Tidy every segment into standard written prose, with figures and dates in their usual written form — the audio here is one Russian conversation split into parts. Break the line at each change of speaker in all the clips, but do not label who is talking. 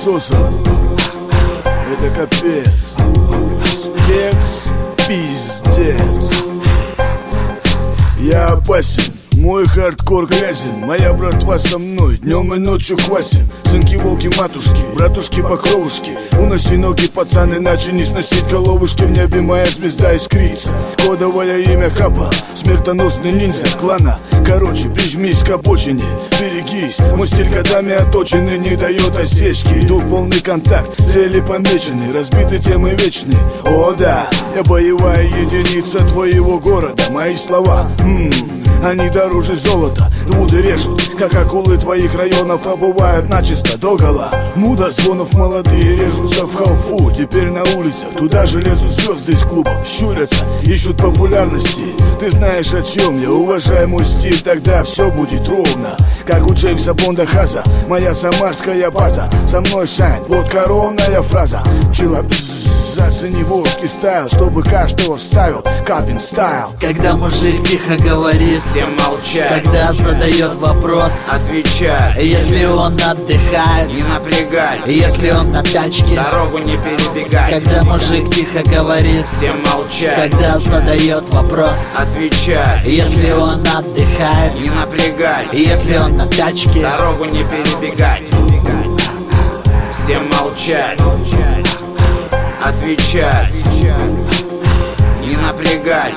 пылесосом. Это капец. Спец, пиздец. Я опасен, мой хардкор грязен, моя братва со мной, днем и ночью квасим. Сынки, волки, матушки, братушки по кровушке. Уноси ноги, пацан, иначе не сносить головушки. В небе моя звезда искрится, кодовое имя Капа, смертоносный ниндзя клана. Короче, прижмись к обочине, берегись, мой стиль годами оточенный, не дает осечки. Иду в полный контакт, цели помечены, разбиты темы вечны. О да, я боевая единица твоего города. Мои слова, они дороже золота, рвут и режут, как акулы твоих районов, обувают начисто догола. Мудозвонов молодые режутся в халфу, теперь на улицах туда же лезут звезды из клубов, щурятся, ищут популярности. Ты знаешь, о чем я, уважай мой стиль, тогда все будет ровно, как у Джеймса Бонда Хаза. Моя самарская база, со мной шайн, вот коронная фраза. Чила, зацени волжский стайл, чтобы каждого вставил Капин стайл.
Когда мужик тихо говорит,
все молчат.
когда задает вопрос,
отвечать.
Если он отдыхает,
не напрягать.
Если он на тачке,
дорогу не перебегать.
Когда мужик тихо говорит,
все молчат.
когда задает вопрос,
отвечать.
Если он отдыхает,
не напрягать.
Если он на тачке,
дорогу не перебегать. Все молчать. Отвечать. Не напрягать.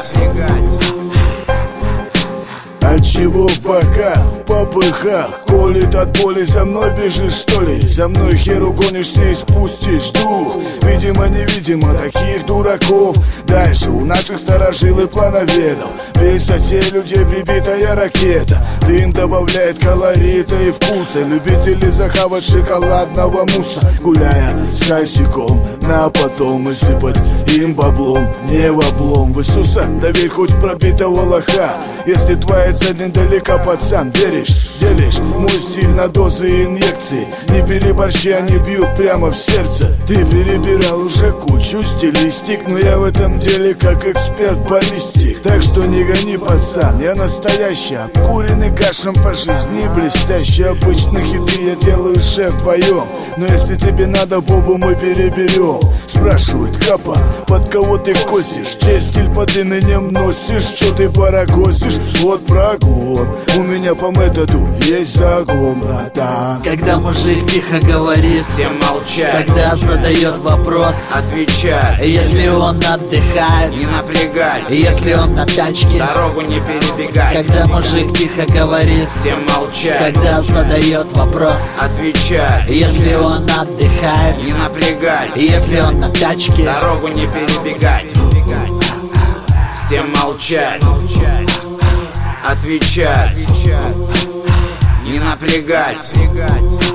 Отчего в боках, в попыхах колет от боли? За мной бежишь, что ли? За мной херу гонишься и спустишь дух. Видимо-невидимо таких дураков. Дальше у наших старожил и плановедов в высоте людей прибитая ракета. Дым добавляет колорита и вкуса. Любители захавать шоколадного мусса, гуляя с косяком на потом и сыпать им баблом. Не в облом в Иисуса, доверь хоть пробитого лоха. Если твоя цель недалека, пацан, веришь, делишь мой стиль на дозы и инъекции. Не переборщи, они бьют прямо в сердце. Ты перебирал уже кучу стилистик, но я в этом деле как эксперт баллистик. Так что не гони, пацан, я настоящий, обкуренный кашем по жизни, блестящий. Обычно хиты я делаю шеф вдвоем, но если тебе надо, Бобу мы переберем. Спрашивают, Капа, под кого ты косишь? Чей стиль под именем носишь? Чё ты барагосишь? Вот прогон, у меня по методу есть загон, братан.
Когда мужик тихо говорит,
все молчат.
когда задает вопрос,
отвечать.
Если он отдыхает,
не напрягать.
Если он на тачке,
дорогу не перебегать.
Когда мужик тихо говорит,
все молчат.
когда задает вопрос,
отвечать.
Если он отдыхает,
не напрягать.
Если он на тачке,
дорогу не перебегать. Все молчать. Отвечать. Не напрягать.